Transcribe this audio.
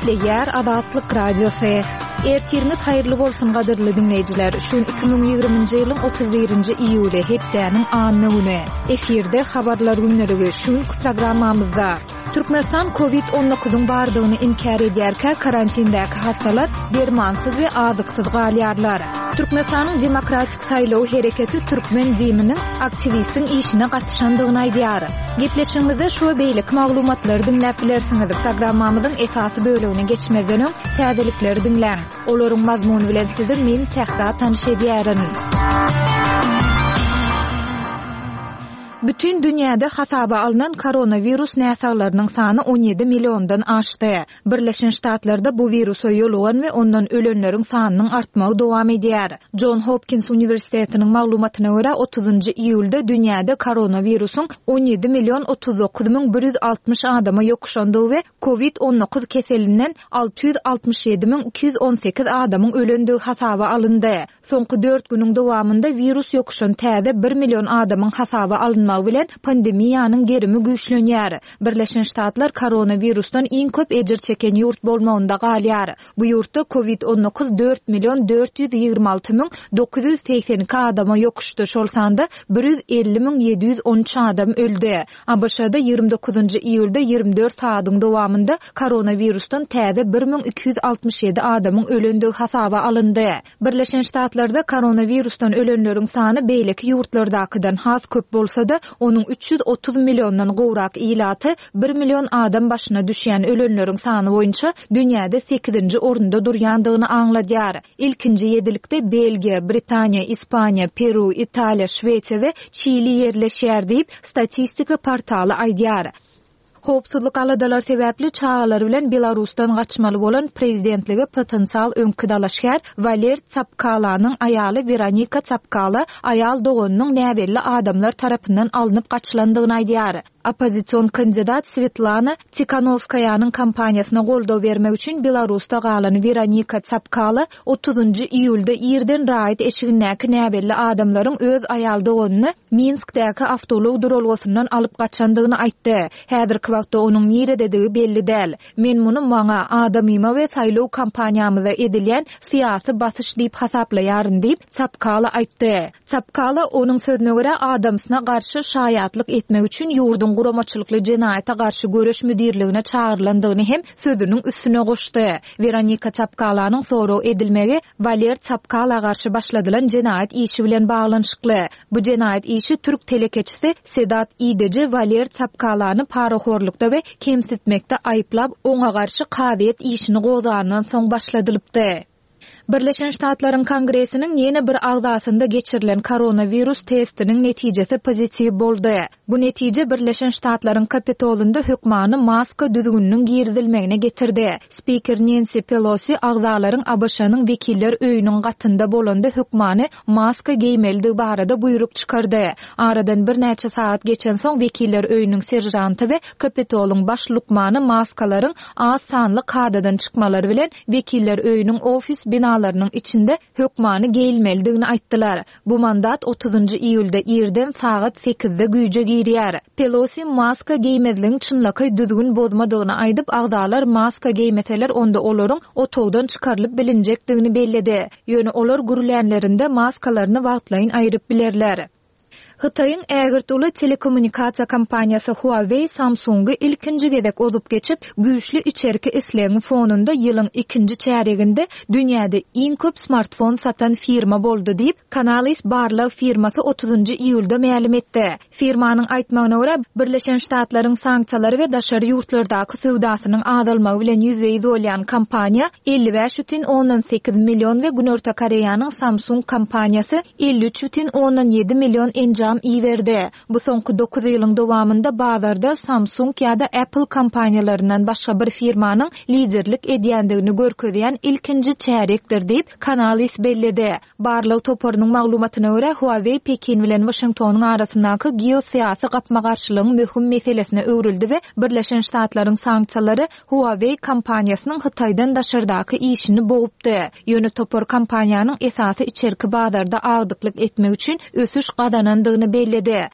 Esleyer Adatlyk Radiosu. Ertiriniz hayırlı bolsun gadyrly dinleyijiler. Şu 2020-nji ýylyň 31-nji iýuly hepdäniň anyny güni. Efirde habarlar günlerigi şu programmamyzda. Türkmenistan COVID-19 bardygyny inkar edýärkä karantindäki hastalar dermansyz we adyksız galýarlar. Türkmenistanyň demokratik saýlaw hereketi türkmen diýiminiň aktivistiň işine gatnaşandygyny aýdýar. Gepleşigimizde şu beýlik maglumatlary dinläp bilersiňiz. Programmamyzyň esasy bölümine geçmeden öň täzelikleri dinläň. Olaryň mazmuny bilen sizi men tähtä tanyş edýärin. Bütün dünyada hasaba alınan koronavirus näsaglarynyň sany 17 milliondan aşdy. Birleşen Ştatlarda bu virus ýolugan we ondan ölenleriň sanynyň artmagy dowam edýär. John Hopkins Universitetiniň maglumatyna görä 30-njy iýulda dünýäde koronavirusyň 17 milyon 39.160 adama ýokuşandygy we COVID-19 keselinden 667.218 adamyň ölendigi hasaba alyndy. Soňky 4 günüň dowamında virus ýokuşan täze 1 milyon adamyň hasaba alynmagy bilen pandemiýanyň gerimi güýçlenýär. Birleşen Ştatlar koronavirusdan iň köp ejir çeken ýurt bolmagynda galýar. Bu ýurtda COVID-19 4 milyon 426.982 adama ýokuşdy. Şol sanda 150.713 adam öldü. ABŞ-da 29-njy iýulda 24 saatyň dowamında koronavirusdan täze 1267 adamyň ölendigi hasaba alyndy. Birleşen Ştatlarda koronavirusdan ölenleriň sany beýleki ýurtlardakydan has köp bolsa-da onun 330 milyondan gowrak ilaty 1 milyon adam başyna düşýän ölenleriň sany boýunça dünýäde 8-nji orunda durýandygyny aňladýar. İlkinji ýedilikde Belgiya, Britaniýa, Ispaniýa, Peru, Italiýa, Şweýsiýa we Çili ýerleşýär diýip statistika portaly aýdýar. Hopsuzlyk aladalar sebäpli çağalar bilen Belarusdan gaçmaly bolan prezidentligi potensial öňkidalaşýar Valer Tsapkalanyň aýaly Veronika Tsapkala aýal doganynyň näbelli adamlar tarapyndan alınıp gaçylandygyny aýdýar. Opozisiýon kandidat Svetlana Tikhanovskaýanyň kampaniýasyna goldaw bermek üçin Belarusda galan Veronika Tsapkala 30-njy iýulda ýerden raýat eşigindäki näbelli adamlaryň öz aýal doganyny Minskdäki awtolog duralgysyndan alyp gaçandygyny aýtdy. Häzirki wagtda onuň nire dedigi belli däl. Men muny maňa adamyma we saýlaw kampaniýamyza edilýän syýasy basyş diýip hasaplaýaryn diýip Tsapkala aýtdy. Tsapkala onuň sözüne görä adamsyna garşy şaýatlyk etmek üçin ýurdun guramaçylykly jenaýata garşy göreş müdirligine çağırlandygyny hem sözüniň üstüne goşdy. Veronika Tsapkalanyň soraw edilmegi Valer Tsapkala garşy başladylan jenaýat işi bilen baglanyşykly. Bu jenaýat işi türk telekeçisi Sedat İdeci Valer Tsapkalany paraxorlukda we kemsitmekde aýplap oňa garşy kadyet işini gozandan soň başladylypdy. Birleşen Ştatlaryň Kongresiniň ýene bir agzasynda geçirilen koronavirus testiniň netijesi pozitiw boldy. Bu netije Birleşen Ştatlaryň Kapitolunda hökmany maska düzgünlüğünün girdilmegine getirdi. Speaker Nancy Pelosi agzalaryň ABŞ-nyň wekiller öýüniň gatynda bolanda hökmany maska giýmeligi barada buýruk çykardy. Aradan bir näçe saat geçen soň wekiller öýüniň serjanty we Kapitoluň baş lukmany maskalaryň az sanly kadadan çykmalary bilen wekiller öýüniň ofis binalarynyň içinde hökmany giýilmeligini aýtdylar. Bu mandat 30-njy iýulda ýerden saat 8-de güýje girýär. Pelosi maska giýmezligiň çynlaky düzgün bozmadygyny aýdyp agdalar maska giýmeseler onda olaryň otogdan çykarylyp bilinjekdigini bellidi. Ýöne olar gürlänlerinde maskalaryny wagtlaýyn aýryp bilerler. Hitaýyň ägirtuli telekommunikasiýa kompaniýasy Huawei Samsungy ilkinji gezek ozup geçip güýçli içeriki islegiň fonunda ýylyň 2-nji çäreginde dünýäde iň köp smartfon satan firma boldy diýip Canalys barlyk firmasy 30-njy iýulda ma'lum etdi. Firmanyň aýtmagyna görä Birleşen Ştatlaryň sanksiýalary we daşary ýurtlardaky sowdasynyň azalmagy bilen ýüzüýiz bolýan kompaniýa 55.8 million we Günörtä Koreýanyň Samsung kompaniýasy 53.7 million enjam iýerdi. Bu soňky 9 ýylyň dowamında bazarda Samsung ýa-da Apple kompaniýalaryndan başga bir firmanyň liderlik edýändigini görkezýän ilkinji çärekdir diýip Canalys bellidi. Barlyk toparynyň maglumatyna görä Huawei Pekin bilen Washingtonyň arasyndaky geosiýasy gapma garşylygyň möhüm meselesine öwrildi we Birleşen Ştatlaryň sanksiýalary Huawei kompaniýasynyň Hitaýdan daşardaky işini bogupdy. Ýöne topar kompaniýanyň esasy içerki bazarda agdyklyk etmek üçin ösüş gadanandygyny bellidi.